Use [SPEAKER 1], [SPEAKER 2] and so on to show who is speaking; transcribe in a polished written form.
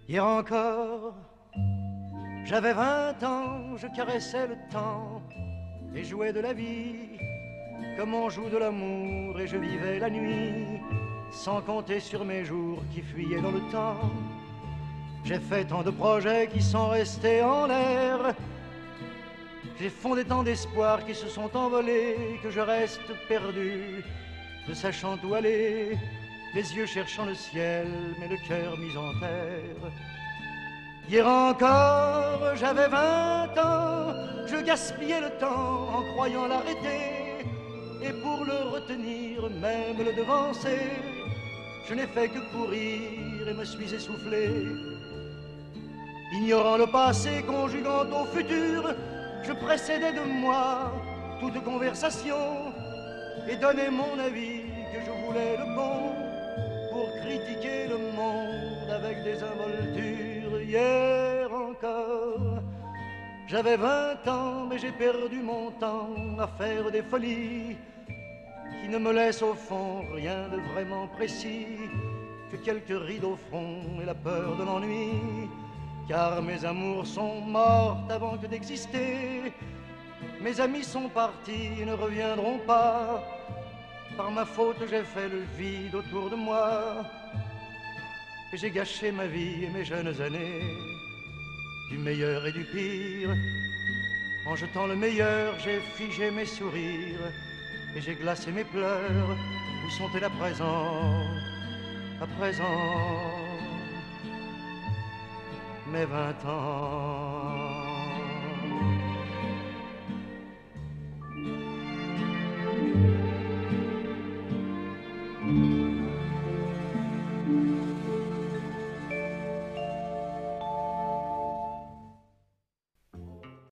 [SPEAKER 1] Hier encore, j'avais 20 ans, je caressais le temps et jouais de la vie comme on joue de l'amour, et je vivais la nuit sans compter sur mes jours qui fuyaient dans le temps. J'ai fait tant de projets qui sont restés en l'air, j'ai fondé tant d'espoirs qui se sont envolés, que je reste perdu, ne sachant où aller, les yeux cherchant le ciel, mais le cœur mis en terre. Hier encore, j'avais 20 ans, je gaspillais le temps en croyant l'arrêter, et pour le retenir, même le devancer, je n'ai fait que courir et me suis essoufflé. Ignorant le passé, conjuguant au futur, je précédais de moi toute conversation et donnais mon avis que je voulais le bon pour critiquer le monde avec des involtures. Hier encore, j'avais 20 ans, mais j'ai perdu mon temps à faire des folies qui ne me laissent au fond rien de vraiment précis, que quelques rides au front et la peur de l'ennui. Car mes amours sont mortes avant que d'exister, mes amis sont partis et ne reviendront pas. Par ma faute j'ai fait le vide autour de moi, et j'ai gâché ma vie et mes jeunes années, du meilleur et du pire. En jetant le meilleur, j'ai figé mes sourires et j'ai glacé mes pleurs. Où sont-elles à présent, à présent, mes 20 ans?